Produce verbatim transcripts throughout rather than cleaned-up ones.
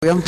音，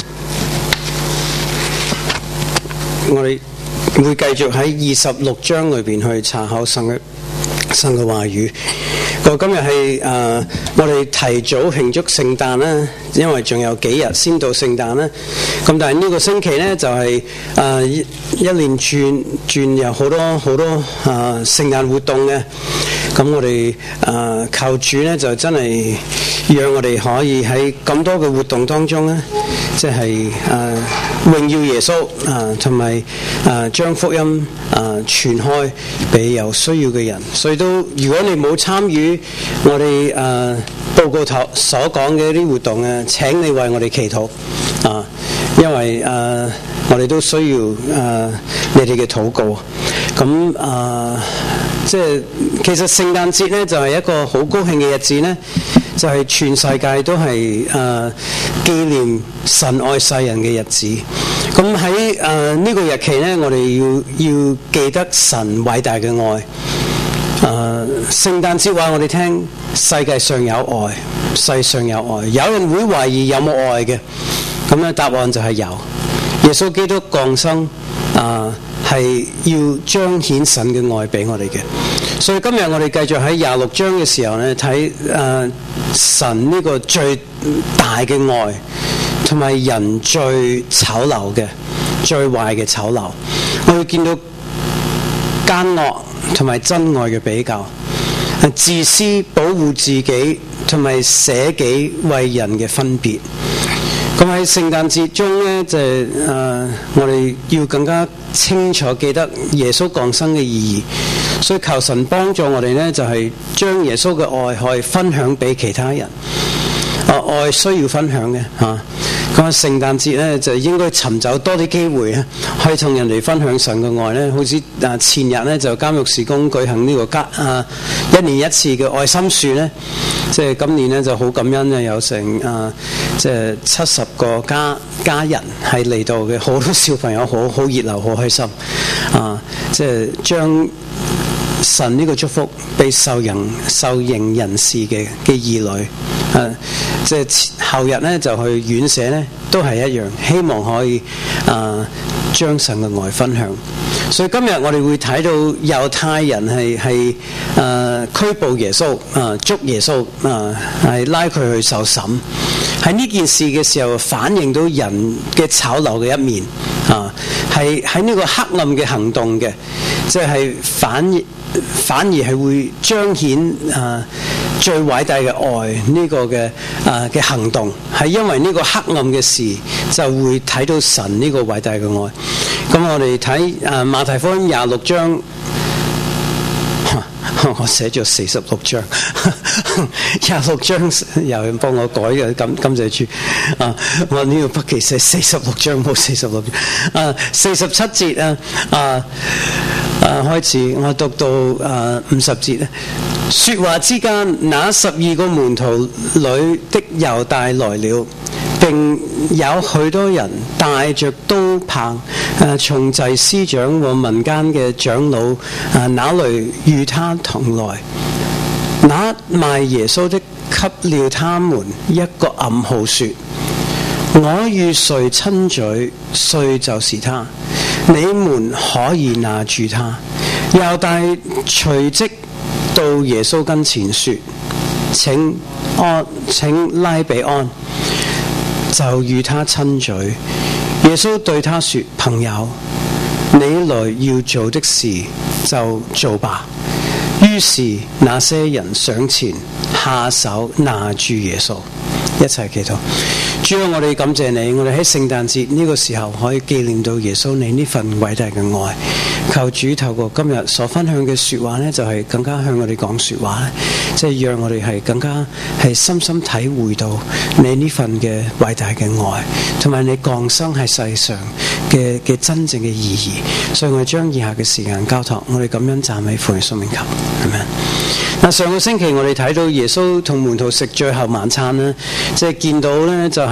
我哋會繼續喺二十六章裏邊去查考神嘅神嘅話語。個今日係誒，我哋提早慶祝聖誕啦，因為仲有幾日先到聖誕啦。咁但係呢個星期呢，就係、是、誒、呃、一連串轉有好多好多誒聖誕活動嘅。咁我哋誒、呃、求主呢，就真係讓我哋可以喺咁多嘅活動當中呢，即係誒榮耀耶穌啊，同埋誒將福音誒、呃、傳開俾有需要嘅人。所以都如果你冇參與我哋誒、呃、報告頭所講嘅一啲活動咧，請你為我哋祈禱啊，因為誒、呃、我哋都需要誒、呃、你哋嘅禱告。咁誒、呃、即係其實聖誕節咧就係、是、一個好高興嘅日子咧，就係、是、全世界都係誒紀念神愛世人嘅日子。咁喺誒呢個日期咧，我哋要要記得神偉大嘅愛。誒、uh, 聖誕節話我哋聽，世界上有愛，世上有愛。有人會懷疑有冇愛嘅，咁咧答案就係有。耶穌基督降生啊，係、uh, 要彰顯神嘅愛俾我哋嘅。所以今日我哋繼續喺廿六章嘅時候咧，睇誒、uh, 神呢個最大嘅愛，同埋人最醜陋嘅、最壞嘅醜陋。我哋見到奸惡同埋真愛嘅比較，自私保護自己同埋捨己為人嘅分別。咁喺聖誕節中呢，就係、是呃、我哋要更加清楚記得耶穌降生嘅意義。所以求神幫助我哋呢，就係、是、將耶穌嘅愛可以分享俾其他人。啊，愛需要分享嘅嚇。咁啊，聖誕節咧就應該尋找多啲機會啊，可以同人哋分享神嘅愛咧。好似啊前日咧就監獄事工舉行呢個家啊一年一次嘅愛心樹咧，即係今年咧就好感恩咧，有成啊即係七十個家家人係嚟到嘅，好多小朋友好好熱鬧，好開心啊！即係將神呢個祝福俾受人受刑人士嘅嘅兒女。誒、啊，即係後日咧就去院舍咧，都係一樣，希望可以啊將神嘅愛分享。所以今日我哋會睇到猶太人係係誒拘捕耶穌啊，捉耶穌啊，係拉佢去受審。喺呢件事嘅時候，反映到人嘅醜陋嘅一面啊，係喺呢個黑暗嘅行動嘅，即係反反而係會彰顯啊。最偉大嘅愛呢、這個嘅啊嘅行動，係因為呢個黑暗嘅事就會睇到神呢個偉大嘅愛。咁我哋睇啊馬太福音廿六章，我寫咗四十六章，廿六章有人幫我改嘅，感感謝主啊！我呢個筆記寫四十六章，冇四十六章啊，四十七節啊啊啊開始，我讀到啊五十節咧。說話之間，那十二個門徒裏的猶大來了，並有許多人帶着刀棒，誒從祭司長和民間嘅長老啊那裏與他同來。那賣耶穌的給了他們一個暗號說：我與誰親嘴，誰就是他，你們可以拿住他。猶大隨即到耶穌跟前說：請安，請拉比安，就與他親嘴。耶穌對他說：朋友，你來要做的事就做吧。於是那些人上前下手拿住耶穌，一齊祈禱。主啊，我哋感謝你，我哋喺聖誕節呢個時候可以紀念到耶穌你呢份偉大嘅愛。求主透過今日所分享嘅說話呢，就係、是、更加向我哋講說話咧，即、就、係、是、讓我哋係更加係深深體會到你呢份嘅偉大嘅愛，同埋你降生喺世上嘅嘅真正嘅意義。所以我哋將以下嘅時間交託，我哋咁樣讚美父嘅聖名求，係咪？嗱，上個星期我哋睇到耶穌同門徒食最後晚餐咧，即係見到咧就係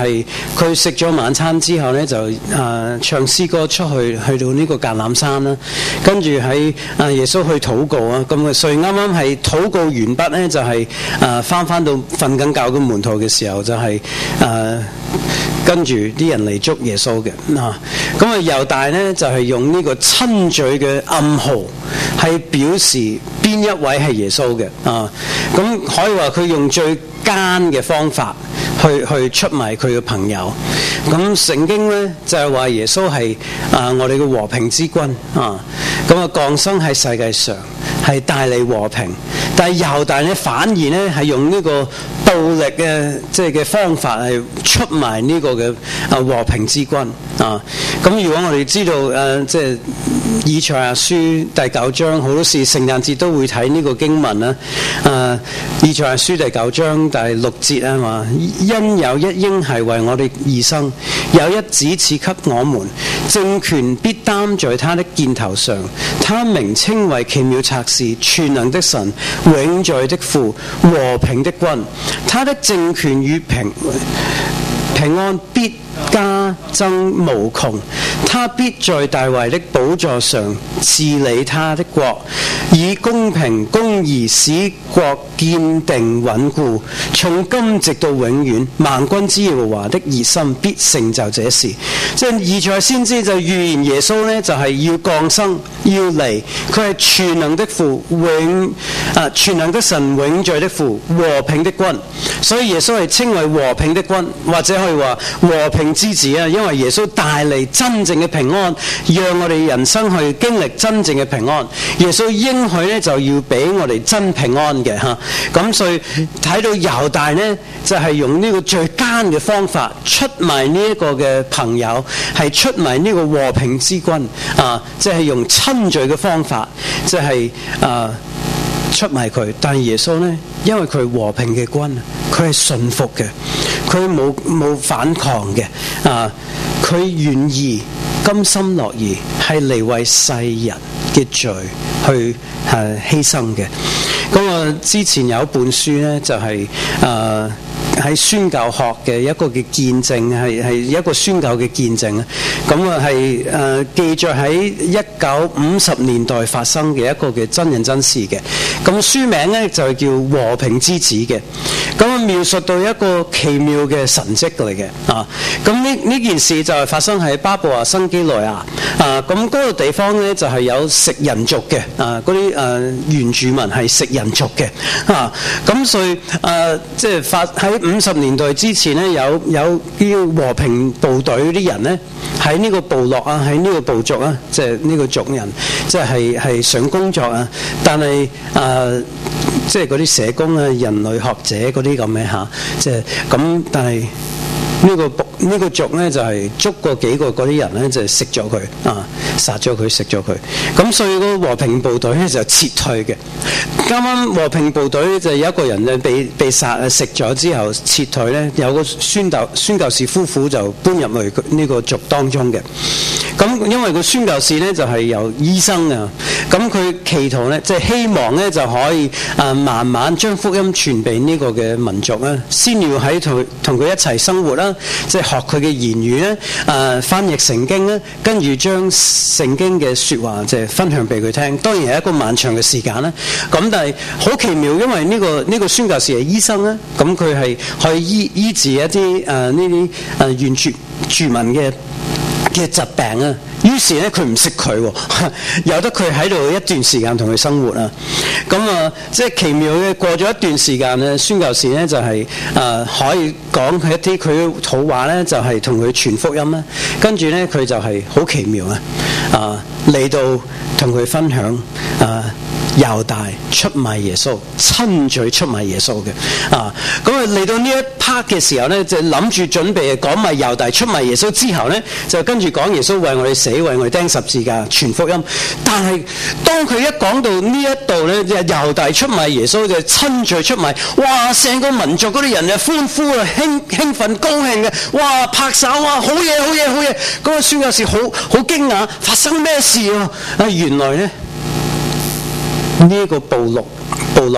係佢食咗晚餐之後咧，就誒、呃、唱詩歌出去，去到呢個橄欖山啦。跟住喺啊耶穌去禱告啊，咁啊，所以啱啱係禱告完畢咧，就係誒翻翻到瞓緊覺嘅門徒嘅時候，就係、是、誒、呃、跟住啲人嚟捉耶穌嘅啊。咁啊猶大咧就係、是、用呢個親嘴嘅暗號，係表示邊一位係耶穌嘅啊。咁可以話佢用最奸嘅方法去去出賣佢嘅朋友。咁聖經咧就係、是、話耶穌係啊我哋嘅和平之君啊。咁啊降生喺世界上係帶嚟和平，但係猶大咧反而咧係用呢個暴力嘅即係嘅方法係出賣呢個嘅啊和平之君啊。咁如果我哋知道誒即係以賽亞書第九章，好多時聖誕節都會睇呢個經文啦。誒以賽亞書第九章第六節啊嘛，因有一嬰孩為我哋而生，有一子賜給我們，政權必擔在他的肩頭上，他名稱為奇妙策士、全能的神、永在的父、和平的君。他的政權與平平安必加增無窮，他必在大衛的寶座上治理他的國，以公平公義使國堅定穩固，從今直到永遠。萬軍之耶和華的熱心必成就這事。即係以賽亞先知就預言耶穌呢，就係、是、要降生，要嚟，佢係全能的父，永啊全能的神，永在的父，和平的君。所以耶穌係稱為和平的君，或者可以話和平之子啊，因為耶穌帶嚟真正嘅平安，讓我哋人生去經歷真正嘅平安。耶穌應許咧就要俾我哋真平安嘅嚇，咁所以睇到猶大呢，就係、是、用呢個最奸嘅方法出賣呢一個嘅朋友，係出賣呢個和平之君啊，即係用親嘴嘅方法，即係啊出賣佢。但係耶穌呢，因為佢和平嘅君，佢係順服嘅。佢冇冇反抗嘅啊！佢願意甘心樂意係嚟為世人嘅罪去誒、啊、犧牲嘅。咁我之前有一本書咧，就係誒喺宣教學嘅一個嘅見證，係係一個宣教嘅見證啊。咁啊係誒記載喺一九五十年代發生嘅一個嘅真人真事嘅。咁書名咧就係叫《和平之子》嘅。咁啊描述到一個奇妙嘅神蹟嚟嘅啊！咁呢呢件事就係發生喺巴布亞新幾內亞啊！咁嗰個地方咧就係有食人族嘅啊，嗰啲誒原住民係食人族嘅啊！咁所以誒即係發喺五十年代之前咧，有有啲和平部隊啲人咧喺呢個部落啊，喺呢個部族啊，即係呢個族人，即係係想工作啊，但係誒即係嗰啲社工啊、人類學者嗰啲咁嘅嚇，即係咁，但係呢個部呢個族咧就係捉過幾個嗰啲人咧，就係食咗佢啊，殺咗佢，食咗佢。咁所以個和平部隊咧就撤退嘅。啱啱和平部隊就有一個人咧被被殺啊，食咗之後撤退咧，有個宣教宣教士夫婦就搬入去呢個族當中嘅。咁因為個宣教士咧就係由醫生啊，咁佢祈禱咧即係希望咧就可以啊慢慢將福音傳俾呢個嘅民族啦，先要喺同同佢一齊生活啦，即係學佢嘅言語咧，啊翻譯聖經咧，跟住將聖經嘅説話即係分享俾佢聽。當然係一個漫長嘅時間啦。咁但係好奇妙，因為呢個呢個宣教士係醫生啦，咁佢係可以醫醫治一啲誒呢啲誒原住住民嘅嘅疾病啊，於是咧佢唔識佢，由得佢喺度一段時間同佢生活啊。咁啊，即係奇妙嘅。過咗一段時間咧，宣教士咧就係、是、誒、呃、可以講佢一啲佢嘅土話咧，就係同佢傳福音啦。跟住咧佢就係好奇妙啊！啊嚟到同佢分享啊。猶大出賣耶穌，親嘴出賣耶穌嘅啊！咁啊嚟到呢一 part 嘅時候呢，就諗住準備講埋猶大出賣耶穌之後呢，就跟住講耶穌為我哋死，為我哋釘十字架，傳福音。但係當佢一講到呢一度呢，就猶大出賣耶穌，就親嘴出賣，哇！成個民族嗰啲人就歡呼啊，興興奮高興嘅，哇！拍手啊，好嘢好嘢好嘢！嗰個宣教士好好驚訝，發生咩事啊？啊，原來呢。呢、這個部落部落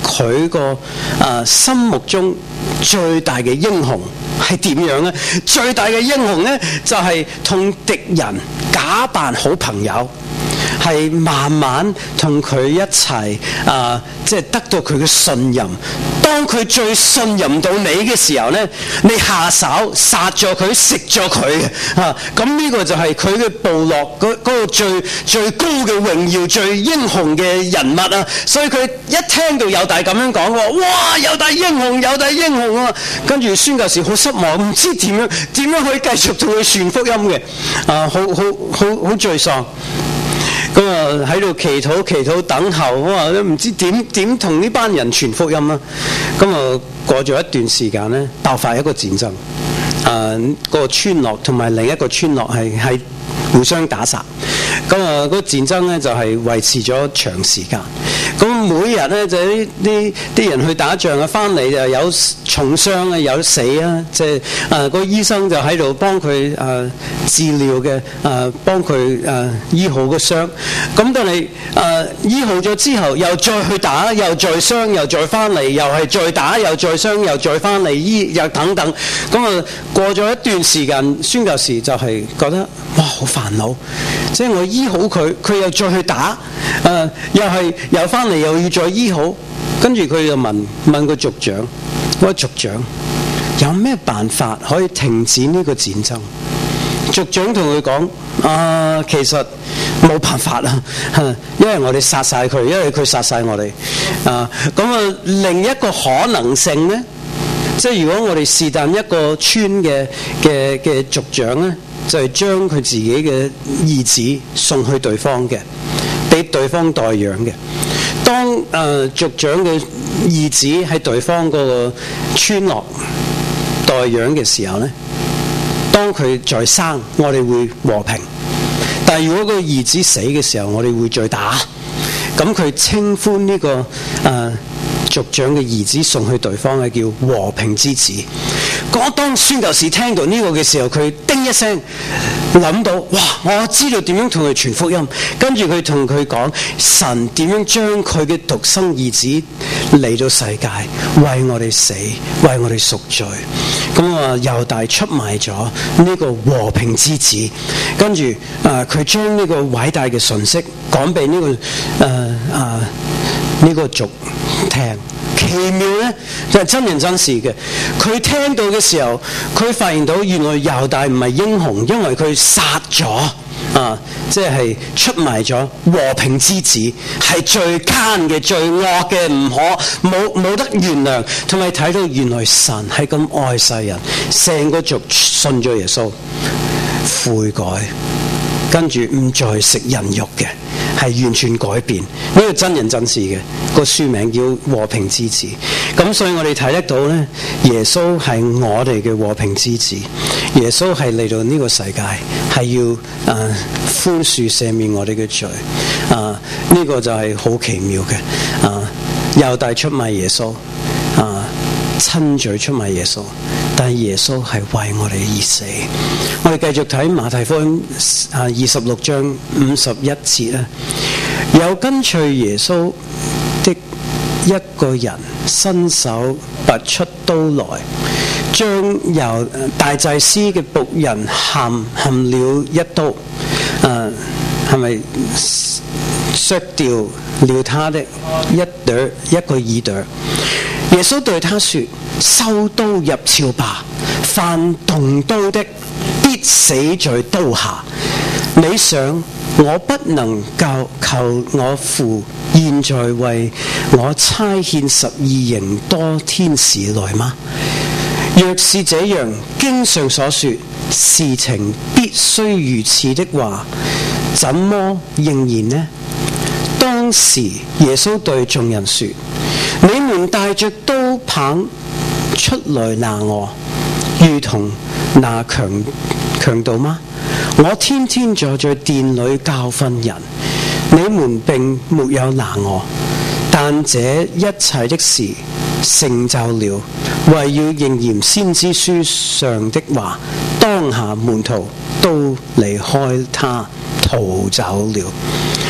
佢個誒心目中最大嘅英雄係點樣呢？最大嘅英雄呢，就係、是、同敵人假扮好朋友，係慢慢同佢一齊啊，即、呃、係、就是、得到佢嘅信任。當佢最信任到你嘅時候呢，你下手殺咗佢，食咗佢嘅啊！咁呢個就係佢嘅部落嗰、那個最最高嘅榮耀、最英雄嘅人物啊！所以佢一聽到猶大咁樣講，哇！猶大英雄，猶大英雄啊！跟住宣教士好失望，唔知點樣點樣可以繼續同佢傳福音嘅啊！好好好好沮喪。咁啊喺度祈禱祈禱等候，我話都唔知點點同呢班人傳福音啦。咁啊過咗一段時間咧，爆發一個戰爭，啊、那個村落同埋另一個村落係係互相打殺。咁啊嗰個戰爭咧就係維持咗長時間。咁每日咧就啲啲啲人去打仗啊，翻嚟就有重傷啊，有死啊，即係啊個醫生就喺度幫佢誒、呃、治療嘅，誒幫佢誒醫好個傷。咁但係誒、呃、醫好咗之後，又再去打，又再傷，又再翻嚟，又係再打，又再傷，又再翻嚟醫，又等等。咁啊過咗一段時間，宣教士就係覺得哇好煩惱，即係我醫好佢，佢又再去打，誒、呃、又係又翻嚟又要再醫好。跟住佢就問問個族長，喂，族長有咩辦法可以停止呢個戰爭？族長同佢講：啊，其實冇辦法啦，因為我哋殺晒佢，因為佢殺晒我哋。啊，咁啊，另一個可能性呢，即係如果我哋是但一個村嘅嘅嘅族長呢，就係將佢自己嘅兒子送去對方嘅，俾對方代養嘅。當誒、呃、族長嘅兒子喺對方嗰個村落代養嘅時候呢，當佢再生，我哋會和平。但係如果個兒子死嘅時候，我哋會再打。咁佢稱呼呢、這個誒、呃、族長嘅兒子送去對方嘅叫和平之子。嗰當宣教士聽到呢個嘅時候，佢叮一聲諗到，哇！我知道點樣同佢傳福音。跟住佢同佢講，神點樣將佢嘅獨生兒子嚟到世界，為我哋死，為我哋贖罪。咁啊，猶大出賣咗呢個和平之子。跟住啊，佢將呢個偉大嘅訊息講俾呢個誒啊呢個族聽。奇妙呢，就係、是、真人真事嘅。佢聽到嘅時候，佢發現到原來猶大唔係英雄，因為佢殺咗啊，即係出賣咗和平之子，係最奸嘅、最惡嘅，唔可冇冇得原諒。同埋睇到原來神係咁愛世人，成個族信咗耶穌，悔改，跟住唔再食人肉嘅。係完全改變，呢、這個真人真事嘅，個書名叫和平之子。咁所以我哋睇得到呢，耶穌係我哋嘅和平之子。耶穌係嚟到呢個世界，係要誒、呃、寬恕赦免我哋嘅罪。啊、呃，呢、這個就係好奇妙嘅。啊、呃，猶大出賣耶穌，啊、呃，親嘴出賣耶穌。但係耶穌係為我哋而死。我哋繼續睇馬太福音啊，二十六章五十一節啊，有跟隨耶穌的一個人伸手拔出刀來，將由大祭司嘅僕人砍砍了一刀，啊，係咪削掉了他的一朵一個耳朵？耶穌對他說：收刀入鞘吧，凡動刀的必死在刀下。你想我不能夠求我父現在為我差遣十二營多天使來嗎？若是這樣，經上所說事情必須如此的話，怎麼應驗呢？當時耶穌對眾人說：你們帶着刀棒出來拿我，如同拿強強盜嗎？我天天坐在殿裏教訓人，你們並沒有拿我。但這一切的事成就了，為要應驗先知書上的話，當下門徒都離開他逃走了。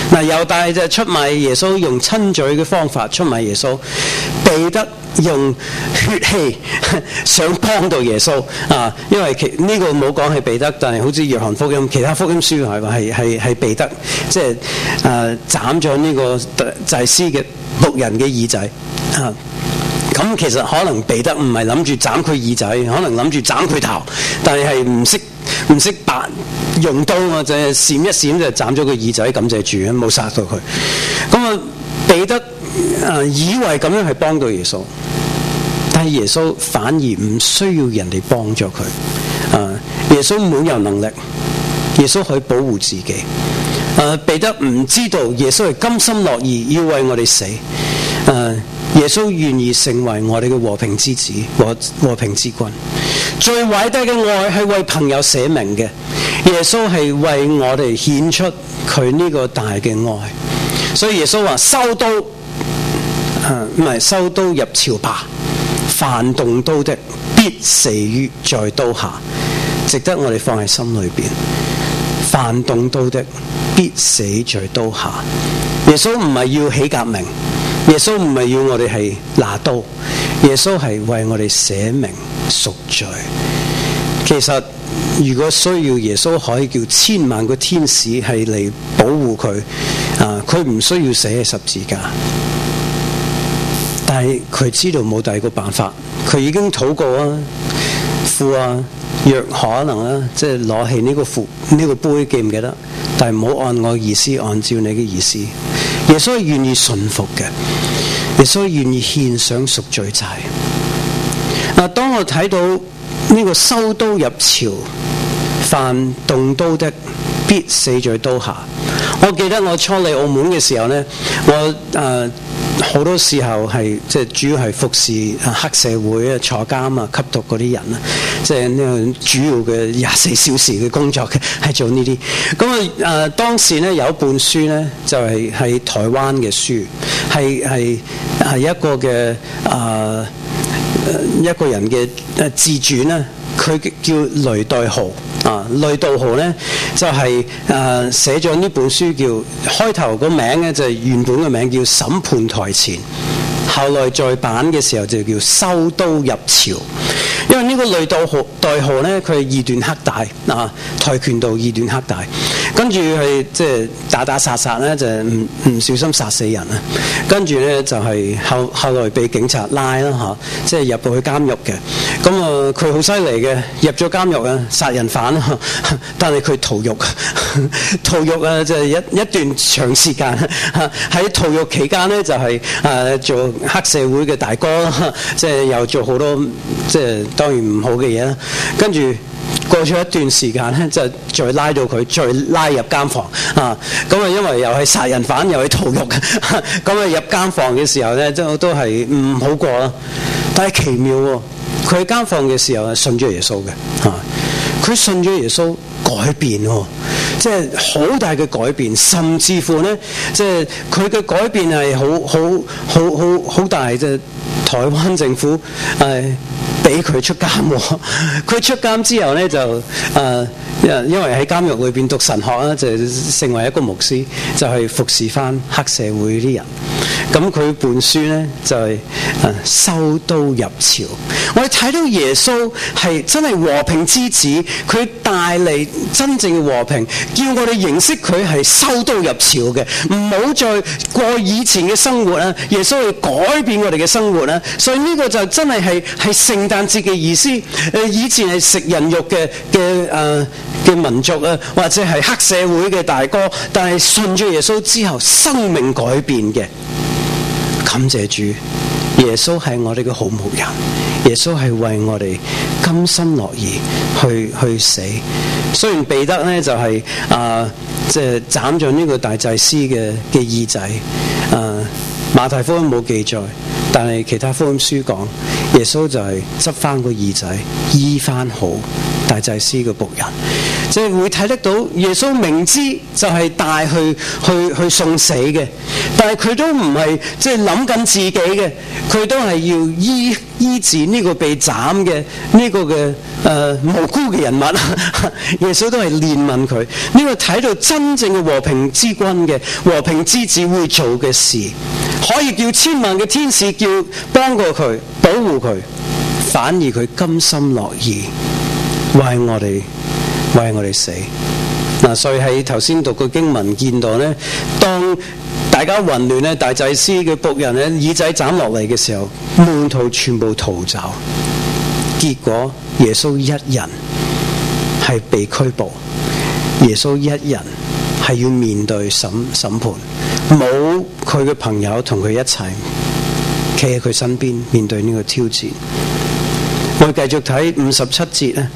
嗱，猶大就出賣耶穌，用親嘴嘅方法出賣耶穌；彼得用血氣想幫到耶穌啊，因為其呢、這個冇講係彼得，但係好似約翰福音、其他福音書係話係係係彼得，即係誒斬咗呢個祭司嘅僕人嘅耳仔啊。咁其實可能彼得唔係諗住斬佢耳仔，可能諗住斬佢頭，但係係唔識唔識拔用刀啊，就係閃一閃就斬咗個耳仔，感謝主啊，冇殺到佢。咁啊，彼得啊以為咁樣係幫到耶穌，但係耶穌反而唔需要人哋幫助佢啊。耶穌滿有能力，耶穌可以保護自己。啊，彼得唔知道耶穌係甘心樂意要為我哋死。啊，耶穌願意成為我哋嘅和平之子和和平之君。最偉大嘅愛係為朋友捨命嘅，耶穌係為我哋顯出佢呢個大嘅愛。所以耶穌話：收刀，啊唔係收刀入鞘吧，凡動刀的必死於在刀下。值得我哋放喺心裏邊。凡動刀的必死在刀下。耶穌唔係要起革命。耶穌唔係要我哋係拿刀，耶穌係為我哋捨命贖罪。其實如果需要耶穌，可以叫千萬個天使係嚟保護佢，啊，佢唔需要死喺十字架。但係佢知道冇第二個辦法，佢已經禱告啊，父啊，若可能啦，即係攞起呢個父呢、呢個杯，記唔記得？但係唔好按我意思，按照你嘅意思。耶穌係願意順服嘅，耶穌願意獻上贖罪祭。嗱，當我睇到呢個收刀入鞘，凡動刀的必死在刀下。我記得我初嚟澳門嘅時候呢，我誒好、呃、多時候係即係主要係服侍黑社會啊、坐監啊、吸毒嗰啲人啊，即係呢個主要嘅廿四小時嘅工作嘅係做呢啲。咁啊誒當時呢有一本書呢，就係、是、喺台灣嘅書，係係係一個嘅啊、呃、一個人嘅誒自傳啦，佢叫雷代豪。啊，雷道豪咧就係、是、誒、呃、寫咗呢本書叫，開頭個名咧就係、是、原本嘅名叫《審判台前》，後來再版嘅時候就叫收刀入鞘。因為呢個雷道豪代號咧，佢係二段黑帶啊，跆拳道二段黑帶，跟住係即係打打殺殺咧，就唔唔小心殺死人啊！跟住咧就係、是、後後來被警察拉啦嚇，即係入到去監獄嘅。咁啊，佢好犀利嘅，入咗監獄啊，殺人犯啊，但係佢逃獄，逃獄啊，就係、是、一一段長時間喺逃獄期間咧，就係、是、誒做黑社會嘅大哥啦，即係又做好多即係。當然唔好嘅嘢啦，跟住過咗一段時間咧，就再拉到佢，再拉入監房啊！咁啊，因為又係殺人犯，又係逃獄，咁啊入監房嘅時候咧，都都係唔好過啦。但係奇妙喎，佢喺監房嘅時候係信咗耶穌嘅嚇，佢信咗耶穌改變喎，即係好大嘅改變，甚至乎咧，即係佢嘅改變係好好好好好大，即係台灣政府誒。俾佢出監喎，佢出監之後咧就誒、呃，因為喺監獄裏邊讀神學啦，就成為一個牧師，就係、是、服侍翻黑社會啲人。咁佢本書咧就係、是、誒、呃、收刀入鞘。我哋睇到耶穌係真係和平之子，佢帶嚟真正嘅和平，叫我哋認識佢係收刀入鞘嘅，唔好再過以前嘅生活啦。耶穌去改變我哋嘅生活啦，所以呢個就真係係係聖誕節嘅意思。誒，以前係食人肉嘅嘅誒嘅民族啊，或者係黑社會嘅大哥，但係信咗耶穌之後，生命改變嘅。感謝主，耶穌係我哋嘅好牧人，耶穌係為我哋甘心樂意去去死。雖然彼得呢就係啊，即係斬咗呢個大祭司嘅嘅耳仔，啊馬太福音冇記載， 但係其他福音書講，耶穌就係執翻個耳仔，醫翻好大祭司嘅僕人，即係會睇得到耶穌明知就係帶去去去送死嘅，但係佢都唔係即係諗緊自己嘅，佢都係要醫醫治呢個被斬嘅呢個嘅誒、呃、無辜嘅人物。耶穌都係憐憫佢，呢、這個睇到真正嘅和平之君嘅和平之子會做嘅事，可以叫千萬嘅天使叫幫過佢保護佢，反而佢甘心樂意為我哋為我哋死。嗱、啊，所以喺頭先讀個經文見到呢，當大家混亂咧，大祭司嘅僕人咧耳仔斬落嚟嘅時候，門徒全部逃走，結果耶穌一人係被拘捕，耶穌一人係要面對審審判，冇佢嘅朋友同佢一齊企喺佢身邊面對呢個挑戰。我哋繼續睇五十七節咧，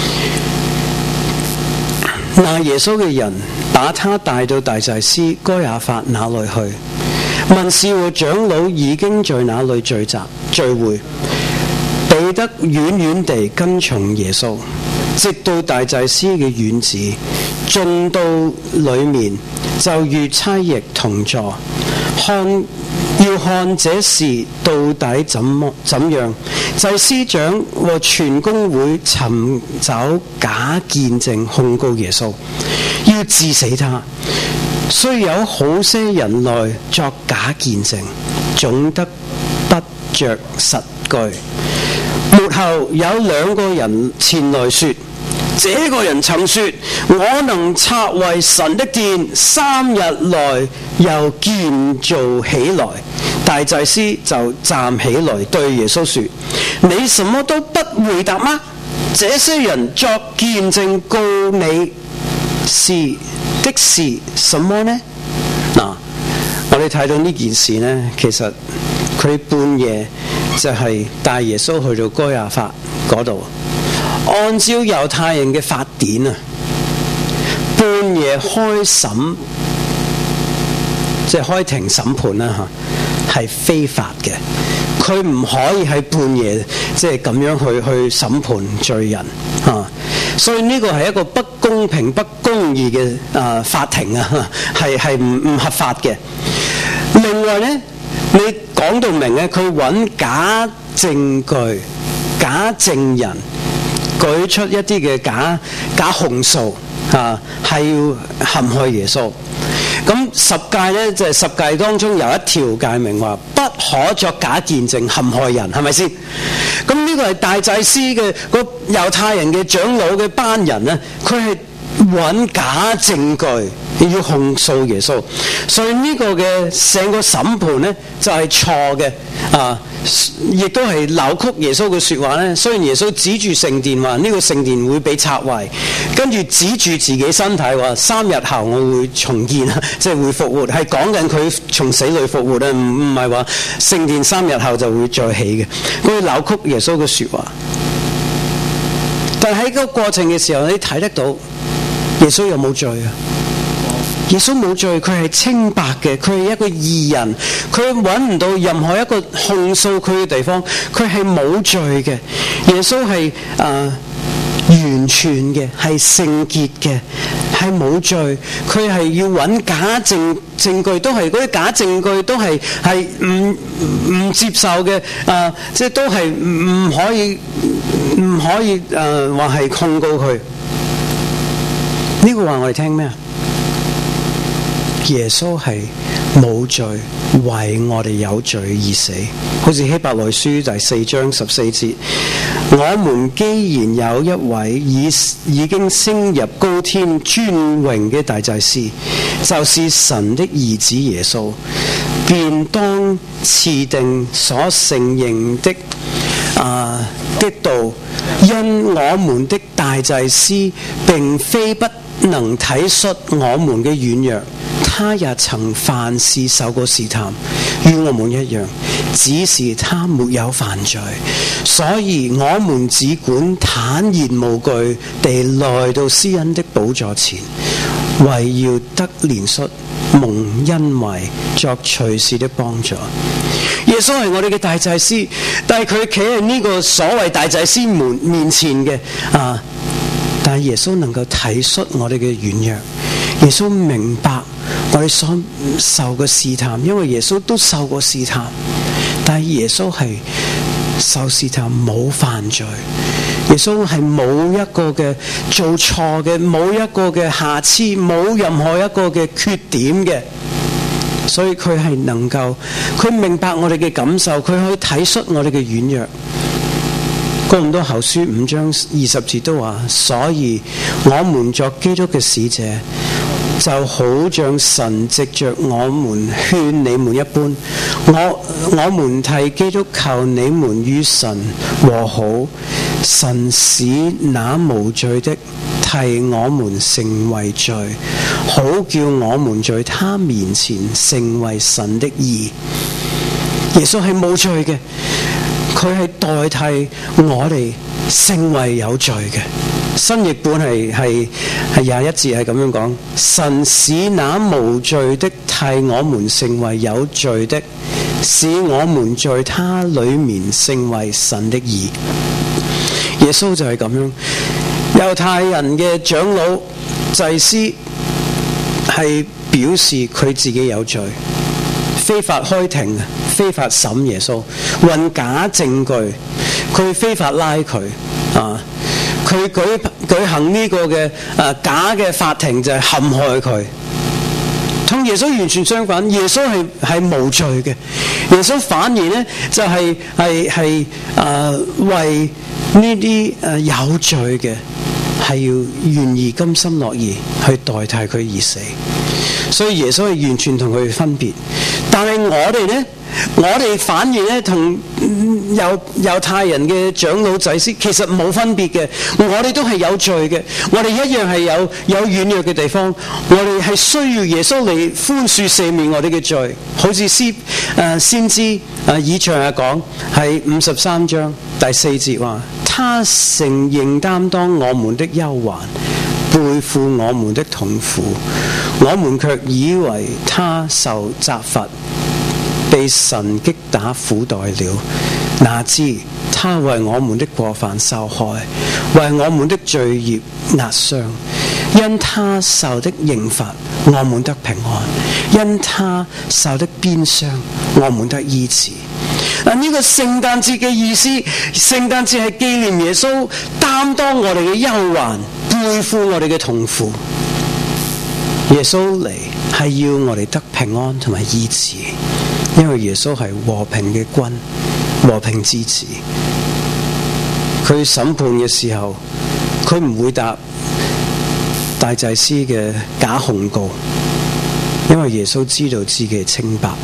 那耶穌嘅人把他帶到大祭司該亞法那裏去，文士和長老已經在那裏聚集聚會，彼得遠遠地跟從耶穌，直到大祭司嘅院子，進到裏面就與差役同坐，看要看這事到底怎麼怎樣。祭司長和全公會尋找假見證控告耶穌，要治死他。雖有好些人來作假見證，總得不着實據。末後有兩個人前來說，這個人曾說，我能拆毀神的殿，三日內又建造起來。大祭司就站起來對耶穌說，你什麼都不回答嗎？這些人作見證告你是的是什麼呢？嗱，我哋睇到呢件事呢，其實佢半夜就係帶耶穌去到該亞法嗰度，按照猶太人嘅法典啊，半夜開審，即係開庭審判啦嚇，係非法嘅。佢唔可以喺半夜即係咁樣去去審判罪人啊，所以呢個係一個不公平、不公義嘅啊法庭啊，係係唔唔合法嘅。另外呢，你講到明咧，佢揾假證據、假證人，舉出一啲嘅假假控訴啊，係要陷害耶穌。咁十誡咧，就係、是、十誡當中有一條誡命話，不可作假見證陷害人，係咪先？咁呢個係大祭司嘅個猶太人嘅長老嘅班人咧，佢係揾假證據要控訴耶穌，所以呢個嘅成個審判咧就係錯嘅啊！亦都係扭曲耶穌嘅說話咧。雖然耶穌指住聖殿話呢個聖殿會被拆毀，跟住指住自己身體話三日後我會重建，即係會復活，係講緊佢從死裏復活咧，唔唔係話聖殿三日後就會再起嘅。佢扭曲耶穌嘅說話，但係喺個過程嘅時候，你睇得到耶穌有冇罪啊？耶穌冇罪，佢係清白嘅，佢係一個義人，佢揾唔到任何一個控訴佢嘅地方，佢係冇罪嘅。耶穌係誒完全嘅，係聖潔嘅，係冇罪。佢係要揾假證證據，都係嗰啲假證據都係係唔唔接受嘅，誒、呃，即係都係唔可以唔可以誒話係控告佢。呢、這個話我哋聽咩啊？耶穌係冇罪，為我哋有罪而死。好似希伯來書第四章十四節，我們既然有一位已已經升入高天尊榮嘅大祭司，就是神的兒子耶穌，便當持定所承認的啊、呃、的道，因我們的大祭司並非不能體恤我們嘅軟弱，他也曾凡事受過試探，與我們一樣，只是他沒有犯罪，所以我們只管坦然無懼地來到施恩的寶座前，為要得憐恤， 蒙恩惠，作隨時的幫助。耶穌係我哋嘅大祭司，但係佢企喺呢個所謂大祭司門面前嘅啊，但係耶穌能夠體恤我哋嘅軟弱，耶穌明白我哋所受嘅試探，因為耶穌都受過試探，但係耶穌係受試探冇犯罪，耶穌係冇一個嘅做錯嘅，冇一個嘅瑕疵，冇任何一個嘅缺點嘅，所以佢係能夠，佢明白我哋嘅感受，佢可以體恤我哋嘅軟弱。哥林多後書五章二十節都話，所以我們作基督嘅使者，就好像神藉着我們勸你們一般，我我們替基督求你們與神和好，神使那無罪的替我們成為罪，好叫我們在他面前成為神的義。耶穌係無罪嘅，佢係代替我哋成為有罪嘅。新譯本係係係廿一節係咁樣講，神使那無罪的替我們成為有罪的，使我們在他裏面成為神的義。耶穌就係咁樣，猶太人嘅長老祭司係表示佢自己有罪，非法開庭，非法審耶穌，運假證據，佢非法拉佢啊！佢舉舉行呢個嘅啊假嘅法庭就係陷害佢，同耶穌完全相反。耶穌係係無罪嘅，耶穌反而咧就係係係啊為呢啲誒有罪嘅係要願意甘心樂意去代替佢而死，所以耶穌係完全同佢分別。但係我哋咧，我哋反而咧同猶猶太人嘅長老祭司其實冇分別嘅，我哋都係有罪嘅，我哋一樣係有有軟弱嘅地方，我哋係需要耶穌嚟寬恕赦免我哋嘅罪。好似先誒先知誒以賽亞講係五十三章第四節話，他承認擔當我們的憂患，背負我們的痛苦，我們卻以為他受責罰，被神擊打苦待了。哪知他為我們的過犯受害，為我們的罪孽壓傷。因他受的刑罰，我們得平安；因他受的鞭傷，我們得醫治。嗱，呢個聖誕節嘅意思，聖誕節係紀念耶穌擔當我哋嘅憂患，背負我哋嘅痛苦。耶穌嚟係要我哋得平安同埋醫治，因為耶穌係和平嘅君，和平之子。佢審判嘅時候，佢唔會答大祭司嘅假控告，因為耶穌知道自己係清白。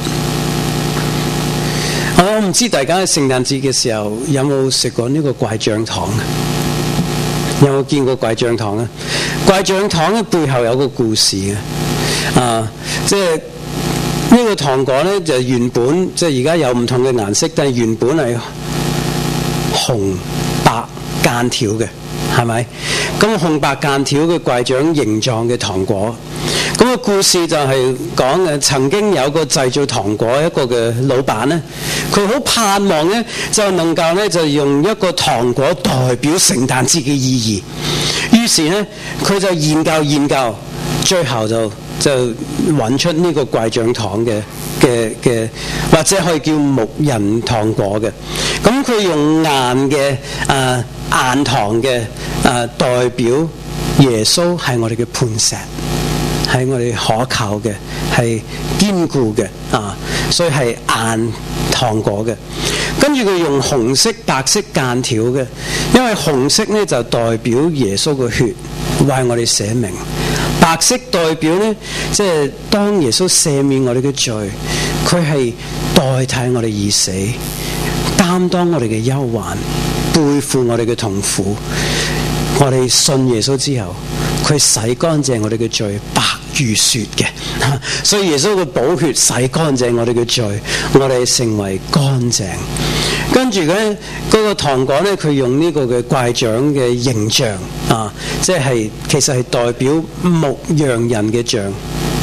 我唔知大家喺聖誕節嘅時候有冇食過呢個怪醬糖啊？有冇見過怪醬糖啊？怪醬糖嘅背後有個故事嘅，啊，即係呢個糖果咧就原本即係而家有唔同嘅顏色，但係原本係紅白間條嘅，係咪？咁紅白間條嘅怪醬形狀嘅糖果。咁個故事就係講嘅，曾經有個製造糖果一個嘅老闆咧，佢好盼望咧就能夠咧就用一個糖果代表聖誕節嘅意義。於是咧佢就研究研究，最後就就揾出呢個怪醬糖嘅嘅嘅，或者可以叫牧人糖果嘅。咁佢用硬嘅啊硬糖嘅啊代表耶穌係我哋嘅磐石。係我哋可靠嘅，係堅固嘅啊，所以係硬糖果嘅。跟住佢用紅色、白色間條嘅，因為紅色咧就代表耶穌嘅血為我哋捨命，白色代表咧即係當耶穌赦免我哋嘅罪，佢係代替我哋而死，擔當我哋嘅憂患，背負我哋嘅痛苦。我哋信耶穌之後，佢洗乾淨我哋嘅罪，白如雪嘅，所以耶穌嘅寶血洗乾淨我哋嘅罪，我哋成為乾淨。跟住咧，嗰個糖果咧，佢用呢個嘅怪象嘅形象啊，即係其實係代表牧羊人嘅像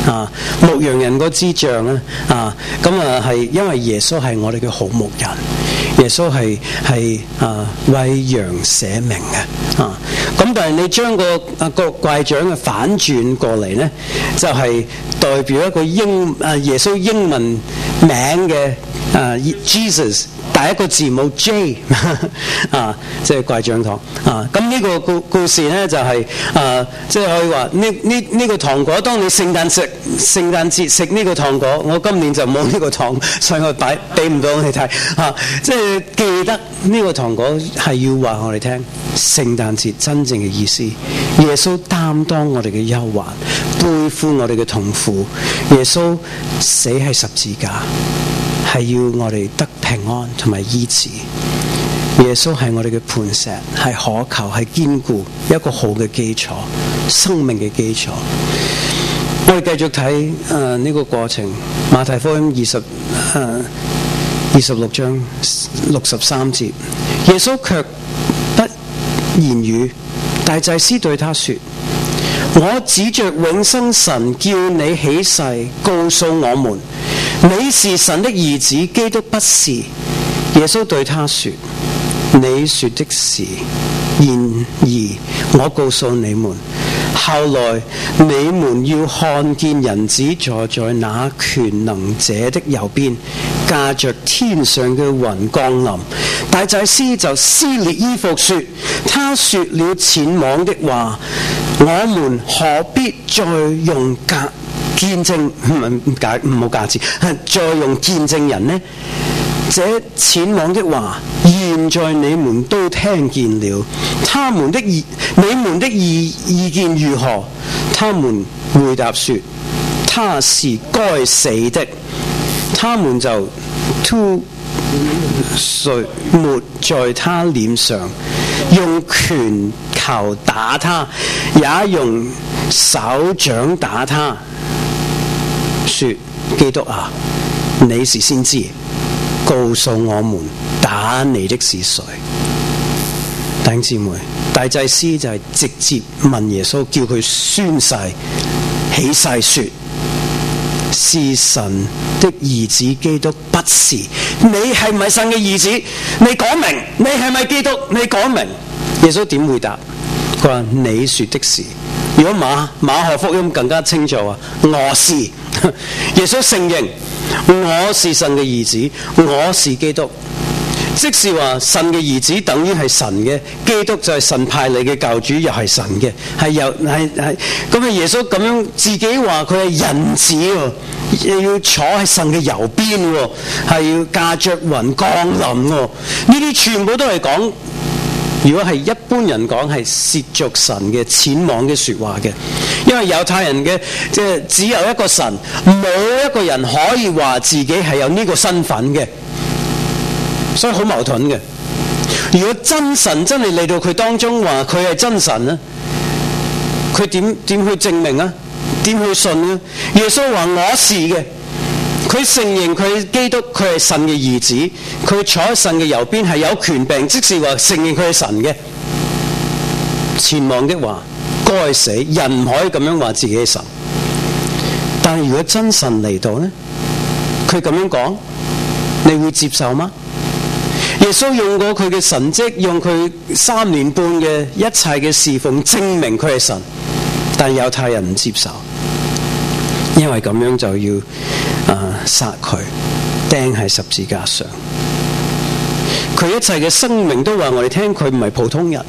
啊，牧羊人嗰支杖咧啊，咁啊係因為耶穌係我哋嘅好牧人，耶穌係係啊為羊捨命嘅啊。咁但係你將個啊個怪杖嘅反轉過嚟咧，就係、是、代表一個英啊耶穌英文名嘅啊 Jesus。第一個字母 J 啊，即係怪杖糖啊！咁呢個故故事咧就係、是、啊，即係可以話呢呢呢個糖果，當你聖誕食聖誕節食呢個糖果，我今年就冇呢個糖，所以我擺俾唔到你睇啊！即係記得呢個糖果係要話我哋聽聖誕節真正嘅意思。耶穌擔當我哋嘅憂患，背負我哋嘅痛苦，耶穌死喺十字架。係要我哋得平安同埋醫治。耶穌係我哋嘅磐石，係可靠，係堅固，一個好嘅基礎，生命嘅基礎。我哋繼續睇誒呢個過程，馬太福音二十誒二十六章六十三節，耶穌卻不言語。大祭司對他說：我指着永生神叫你起誓，告訴我們，你是神的兒子，基督不是。耶穌對他說：你說的是。然而我告訴你們，後來你們要看見人子坐在那權能者的右邊，駕着天上嘅雲降臨。大祭司就撕裂衣服說：他說了僭妄的話，我們何必再用假見證唔解唔好假字，再用見證人呢？這僭妄的話，現在你們都聽見了。他們的意，你們的意意見如何？他們回答說：他是該死的。他們就吐水抹在他臉上，用拳頭打他，也用手掌打他，說：基督啊，你是先知，告訴我們打你的是誰？弟兄姊妹，大祭司就係直接問耶穌，叫佢宣誓起誓說：是神的兒子基督不是。你係咪神嘅兒子？你講明，你係咪基督？你講明。耶穌點回答？佢話：你說的是。如果馬馬可福音更加清楚啊，我是。耶穌承認我是神嘅兒子，我是基督。即是話神嘅兒子等於係神嘅，基督就係神派嚟嘅救主，又係神嘅，係由係係咁啊！耶穌咁樣自己話佢係人子喎，要坐喺神嘅右邊喎，係要駕着雲降臨喎。呢啲全部都係講，如果係一般人講係褻瀆神嘅僭妄嘅說話嘅，因為猶太人嘅即係只有一個神，冇一個人可以話自己係有呢個身份嘅。所以好矛盾嘅。如果真神真係嚟到佢當中話佢係真神咧，佢點點去證明啊？點去信咧？耶穌話我是嘅，佢承認佢係基督，佢係神嘅兒子，佢坐喺神嘅右邊係有權柄，即是話承認佢係神嘅。僭妄的話該死，人唔可以咁樣話自己係神。但係如果真神嚟到咧，佢咁樣講，你會接受嗎？耶穌用過佢嘅神蹟，用佢三年半嘅一切嘅侍奉證明佢係神，但猶太人唔接受，因為咁樣就要啊殺佢，釘喺十字架上。佢一切嘅生命都話我哋聽，佢唔係普通人，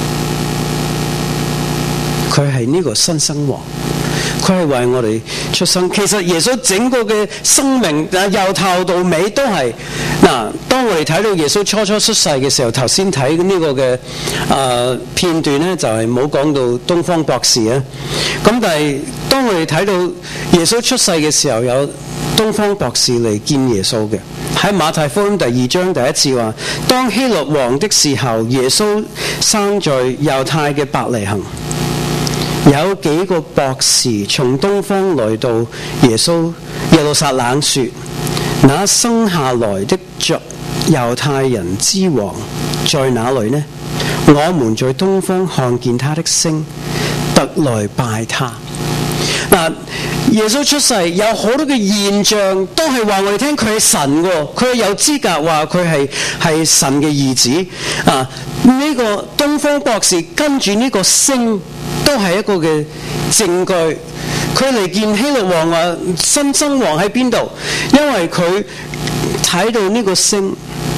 佢係呢個新生王。佢係為我哋出生。其實耶穌整個嘅生命由頭到尾都係嗱。當我哋睇到耶穌初初出世嘅時候，頭先睇呢個嘅啊、呃、片段咧，就係冇講到東方博士啊。咁但係當我哋睇到耶穌出世嘅時候，有東方博士嚟見耶穌嘅。喺馬太福音第二章第一次話，當希律王的時候，耶穌生在猶太嘅伯利恆。有幾個博士從東方來到耶穌耶路撒冷說：那生下來的猶太人之王在哪裏呢？我們在東方看見他的星，特來拜他。 嗱，耶穌出世有好多嘅現象都係話我哋聽佢係神喎，佢係有資格話佢係係神嘅兒子啊！呢個東方博士跟住呢個星都係一個嘅證據。佢嚟見希律王話新生王喺邊度？因為佢睇到呢個星。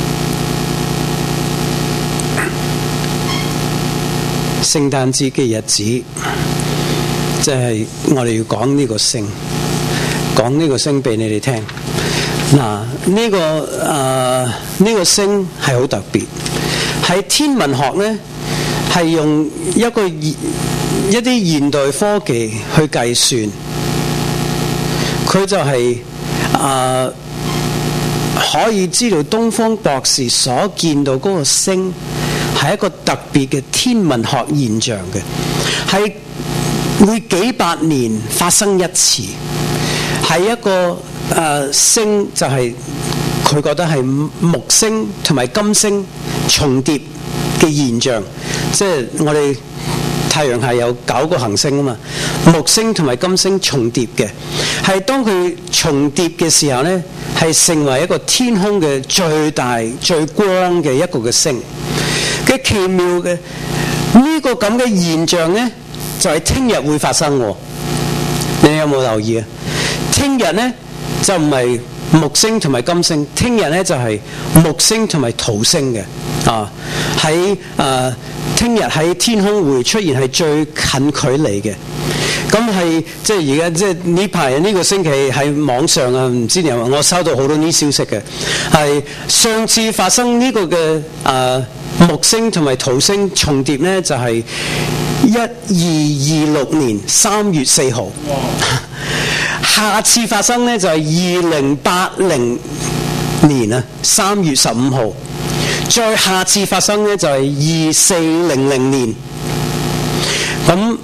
聖誕節嘅日子，即係我哋要講呢個星，講呢個星俾你哋聽。嗱，呢個誒呢個星係好特別，喺天文學呢係用一個一啲現代科技去計算，佢就係誒可以知道東方博士所見到嗰個星係一個特別嘅天文學現象嘅，係會幾百年發生一次，係一個誒、呃、星，就係佢覺得係木星同埋金星重疊嘅現象，即係我哋太陽系有九個行星啊嘛，木星同埋金星重疊嘅，係當佢重疊嘅時候呢，係成為一個天空嘅最大最光嘅一個嘅星。嘅奇妙嘅呢個咁嘅現象呢，就係聽日會發生喎。你有冇留意啊？聽日呢，就唔係木星同埋金星，聽日呢，就係木星同埋土星嘅啊。喺誒聽日喺天空會出現係最近距離嘅。咁係即係而家即係呢排呢個星期喺網上啊，唔知你有冇？我收到好多呢消息嘅，係上次發生呢個嘅誒。呃木星同埋土星重疊呢，就係一二二六年三月四號。下次發生呢，就係二零八零年啊三月十五號。再下次發生呢，就係二四零零年。咁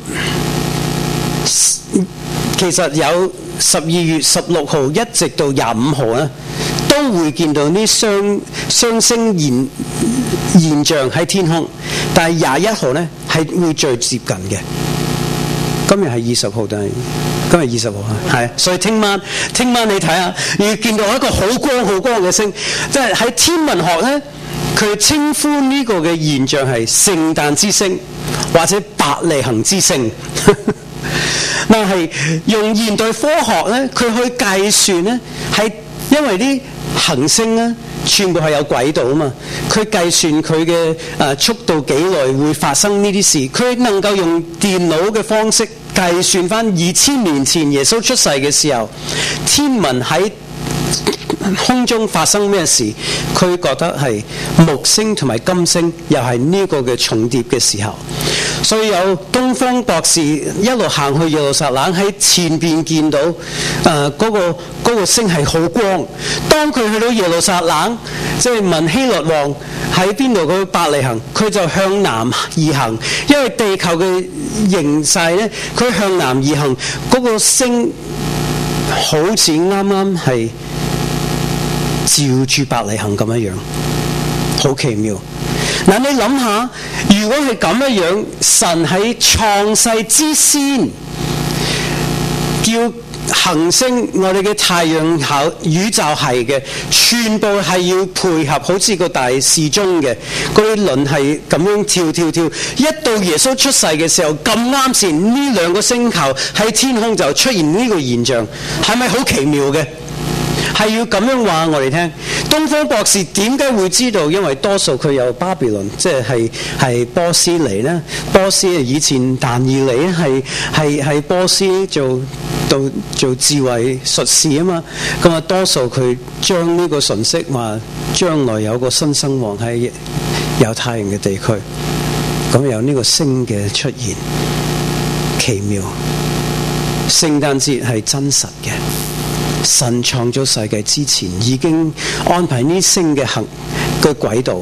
其實有十二月十六號一直到廿五號呢，都會見到啲雙雙星現現象喺天空，但係廿一號呢係會最接近嘅。今日係二十號定係今日二十號啊？係，所以聽晚聽晚你睇下，要見到一個好光好光嘅星，即係喺天文學呢，佢稱呼呢個嘅現象係聖誕之星或者伯利恆之星。但係用現代科學呢，佢去計算呢，係因為啲行星呢，全部係有軌道啊嘛，佢計算佢嘅誒速度幾耐會發生呢啲事，佢能夠用電腦嘅方式計算翻二千年前耶穌出世嘅時候，天文喺空中發生咩事，佢覺得係木星同埋金星又係呢個嘅重疊嘅時候，所以有東方博士一路行去耶路撒冷，喺前邊見到誒嗰、呃嗰個嗰、嗰個星係好光。當佢去到耶路撒冷，即係問希律王喺邊度嗰個伯利恆，佢就向南而行，因為地球嘅形勢呢，佢向南而行，嗰、嗰個星好似啱啱係照住伯利恆咁樣樣，好奇妙。嗱，你諗下，如果係咁樣樣，神喺創世之先叫行星，我哋嘅太陽系、宇宙系嘅，全部係要配合，好似個大時鐘嘅嗰啲輪係咁樣跳跳跳。一到耶穌出世嘅時候，咁啱先呢兩個星球喺天空就出現呢個現象，係咪好奇妙嘅？係要咁樣話我哋聽。東方博士點解會知道？因為多數佢有巴比倫，即係係波斯尼咧。波斯以前但以理係係係波斯做到做智慧術士啊嘛。咁啊，多數佢將呢個信息話將來有個新生王喺猶太人嘅地區，咁有呢個星嘅出現，奇妙。聖誕節係真實嘅。神創造世界之前已經安排呢星嘅行嘅軌道，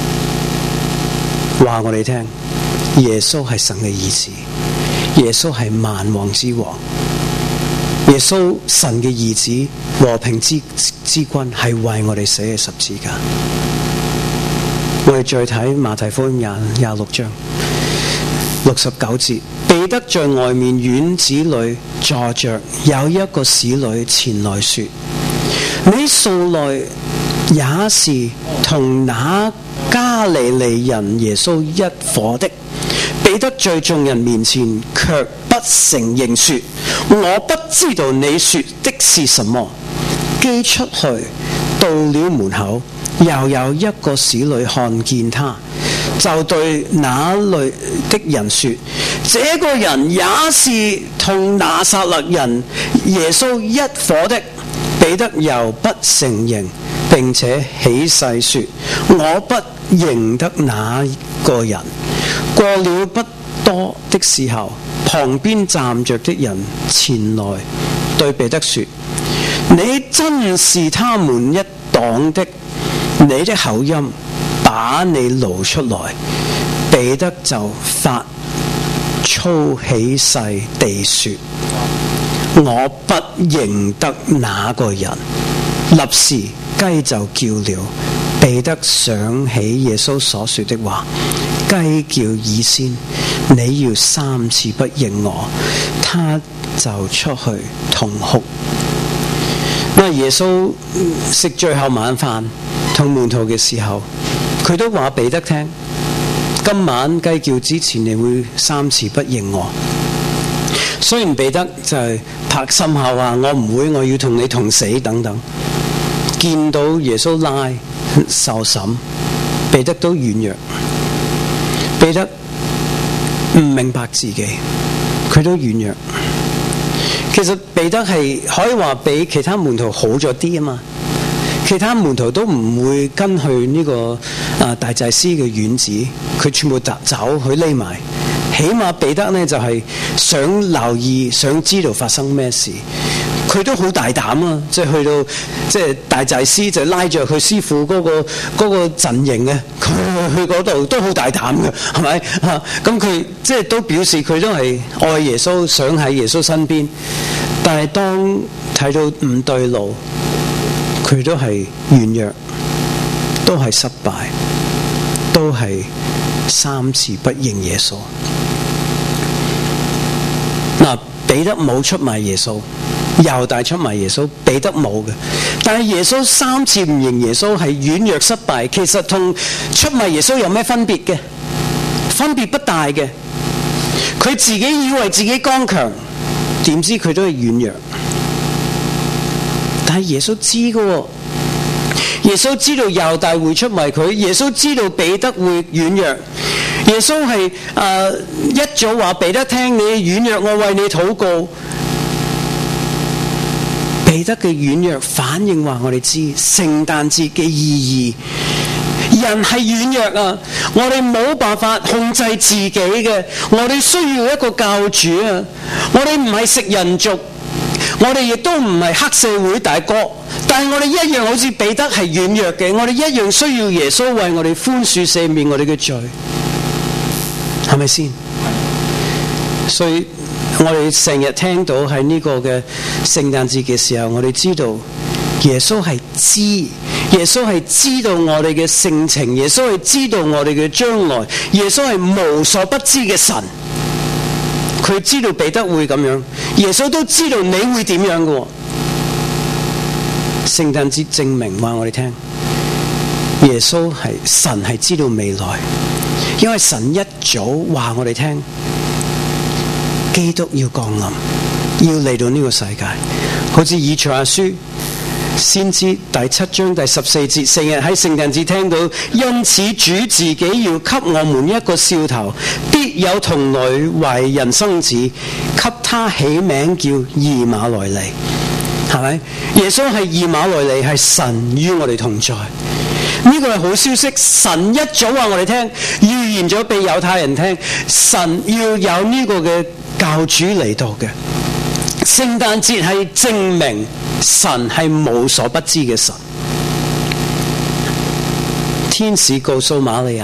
話我哋聽，耶穌係神嘅兒子，耶穌係萬王之王，耶穌神嘅兒子，和平之之君，係為我哋寫嘅十字架。我哋再睇馬太福音廿廿六章， 六十九節，彼得在外面院子裏坐着，有一個使女前來說：你素來也是同那加利利人耶穌一夥的。彼得在眾人面前卻不承認，說：我不知道你說的是什麼。既出去到了門口，又有一個使女看見他，就對那裏的人說：這個人也是同拿撒勒人耶穌一夥的。彼得又不承認，並且起誓說：我不認得那個人。過了不多的時候，旁邊站着的人前來對彼得說：你真是他們一黨的，你的口音把你露出來。彼得就發粗起誓地說：我不認得那個人。立時雞就叫了。彼得想起耶穌所說的話：雞叫以先，你要三次不認我。他就出去痛哭。因為耶穌食最後晚飯同門徒嘅時候，佢都話彼得聽：今晚雞叫之前，你會三次不認我。雖然彼得就係拍心口話：我唔會，我要同你同死等等。見到耶穌拉受審，彼得都軟弱，彼得唔明白自己，佢都軟弱。其實彼得係可以話比其他門徒好咗啲啊嘛，其他門徒都唔會跟去呢、這個啊大祭司嘅院子，佢全部走去匿埋。起碼彼得呢就係、是、想留意，想知道發生咩事。佢都好大膽啊！即係去到即係大祭司就拉着佢師父嗰、那個嗰、那個陣營嘅，佢去嗰度都好大膽嘅，係咪啊？咁佢即係都表示佢都係愛耶穌，想喺耶穌身邊。但係當睇到唔對路，佢都係軟弱，都係失敗，都係三次不認耶穌。嗱，彼得冇出賣耶穌。猶大出賣耶穌，彼得冇嘅。但係耶穌三次唔認耶穌係軟弱失敗，其實同出賣耶穌有咩分別嘅？分別不大嘅。佢自己以為自己剛強，點知佢都係軟弱。但係耶穌知嘅喎，耶穌知道猶大會出賣佢，耶穌知道彼得會軟弱。耶穌係誒、呃、一早話彼得聽，你軟弱，我為你禱告。彼得嘅軟弱反應話我哋知聖誕節嘅意義。人係軟弱啊，我哋冇辦法控制自己嘅，我哋需要一個教主啊。我哋唔係食人族，我哋亦都唔係黑社會大哥，但係我哋一樣好似彼得係軟弱嘅，我哋一樣需要耶穌為我哋寬恕赦免我哋嘅罪，係咪先？所以我哋成日聽到喺呢個嘅聖誕節嘅時候，我哋知道耶穌係知，耶穌係知道我哋嘅性情，耶穌係知道我哋嘅將來，耶穌係無所不知嘅神。佢知道彼得會咁樣，耶穌都知道你會點樣嘅。聖誕節證明話我哋聽，耶穌係神係知道未來，因為神一早話我哋聽。基督要降臨，要嚟到呢個世界，好似以賽亞書先知第七章第十四節，成日喺聖誕節聽到，因此主自己要給我們一個兆頭，必有童女為人生子，給他起名叫以馬內利，係咪？耶穌係以馬內利，係神與我哋同在。呢個係好消息，神一早話我哋聽，預言咗俾猶太人聽，神要有呢個嘅教主嚟到嘅。聖誕節係證明神係無所不知嘅神。天使告訴瑪利亞，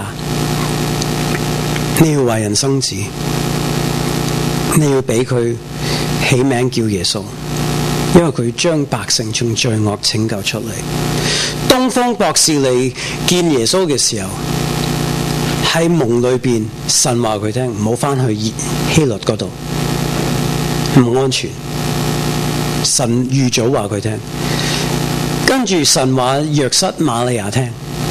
你要為人生子，你要俾佢起名叫耶穌，因為佢將百姓從罪惡拯救出嚟。東方博士嚟見耶穌嘅時候， 喺夢裏邊，神話佢聽唔好翻去希律嗰度，唔安全。神預早話佢聽，跟住神話約瑟瑪利亞聽，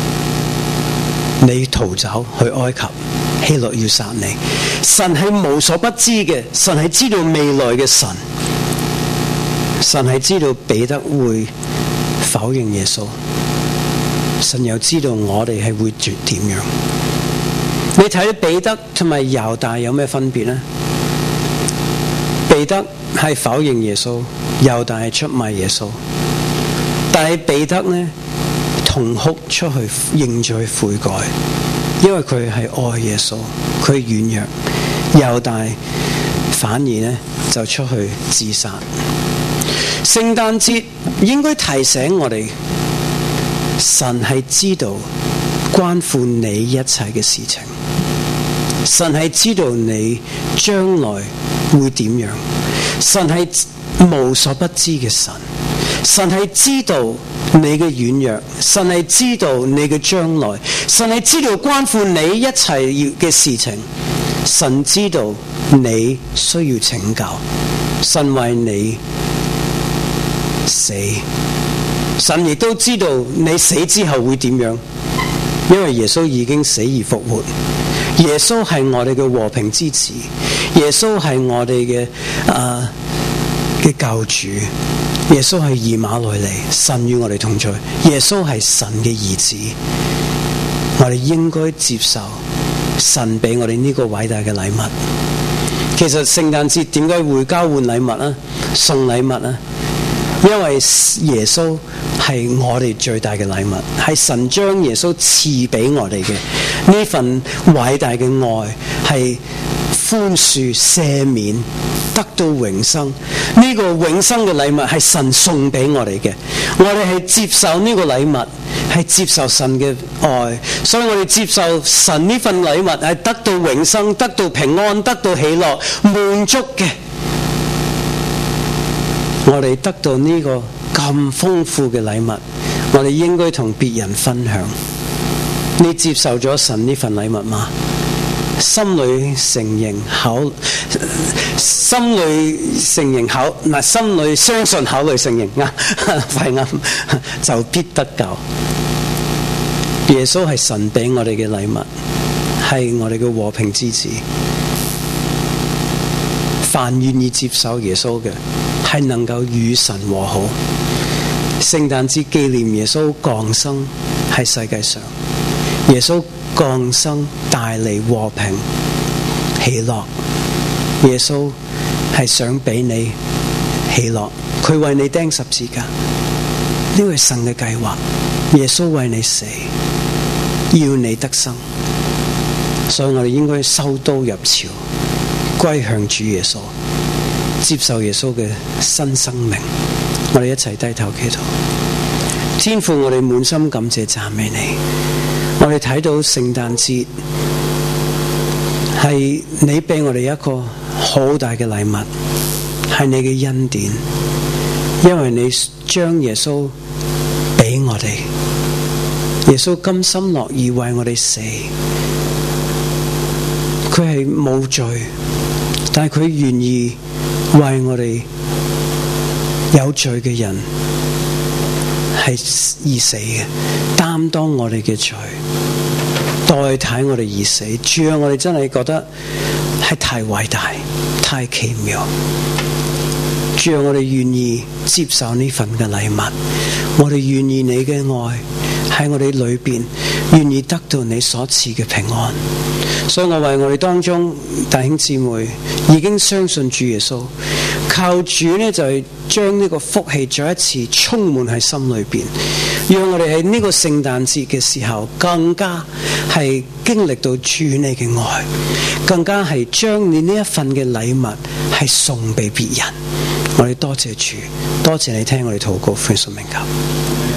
你逃走去埃及，希律要殺你。神係無所不知嘅，神係知道未來嘅神，神係知道彼得會否認耶穌，神又知道我哋係會點樣。你睇彼得同埋猶大有咩分別呢？彼得係否認耶穌，猶大係出賣耶穌。但係彼得呢，同哭出去認罪悔改，因為佢係愛耶穌，佢軟弱。猶大反而呢就出去自殺。聖誕節應該提醒我哋，神係知道關乎你一切嘅事情，神係知道你將來會點樣，神係無所不知嘅神，神係知道你嘅軟弱，神係知道你嘅將來，神係知道關乎你一切嘅事情，神知道你需要拯救，神為你死，神亦都知道你死之後會點樣，因為耶穌已經死而復活。耶穌係我哋嘅和平之子，耶穌係我哋嘅啊嘅救主，耶穌係以馬內利，神與我哋同在，耶穌係神嘅兒子。我哋應該接受神俾我哋呢個偉大嘅禮物。其實聖誕節點解會交換禮物啊？送禮物啊？因為耶穌係我哋最大嘅禮物，係神將耶穌賜俾我哋嘅呢份偉大嘅愛，係寬恕赦免得到永生。呢、這個永生嘅禮物係神送俾我哋嘅，我哋係接受呢個禮物，係接受神嘅愛，所以我哋接受神呢份禮物係得到永生，得到平安，得到喜樂滿足嘅。我哋得到呢個咁豐富嘅禮物，我哋應該同別人分享。你接受咗神呢份禮物嗎？心裏承認口，心裏承認口，唔係心裏相信口裏承認啊，快啱就必得救。耶穌係神俾我哋嘅禮物，係我哋嘅和平之子。凡願意接受耶穌嘅，係能夠與神和好。聖誕節紀念耶穌降生喺世界上，耶穌降生帶嚟和平喜樂。耶穌係想俾你喜樂，佢為你釘十字架，呢個係神嘅計劃。耶穌為你死，要你得生，所以我哋應該收刀入鞘，歸向主耶穌，接受耶穌嘅新生命。我哋一齊低頭祈禱。天父，我哋滿心感謝讚美你。我哋睇到聖誕節係你俾我哋一個好大嘅禮物，係你嘅恩典，因為你將耶穌俾我哋，耶穌甘心樂意為我哋死，佢係冇罪，但係佢願意為我哋有罪嘅人係而死嘅，擔當我哋嘅罪，代替我哋而死。主啊，我哋真係覺得係太偉大、太奇妙。主啊，我哋願意接受呢份嘅禮物，我哋願意你嘅愛喺我哋裏邊，願意得到你所賜嘅平安。所以我為我哋當中弟兄姊妹已經相信主耶穌，靠主呢就係將呢個福氣再一次充滿喺心裏邊，讓我哋喺呢個聖誕節嘅時候更加係經歷到主你嘅愛，更加係將你呢一份嘅禮物係送俾別人。我哋多謝主，多謝你聽我哋禱告，奉耶穌名求。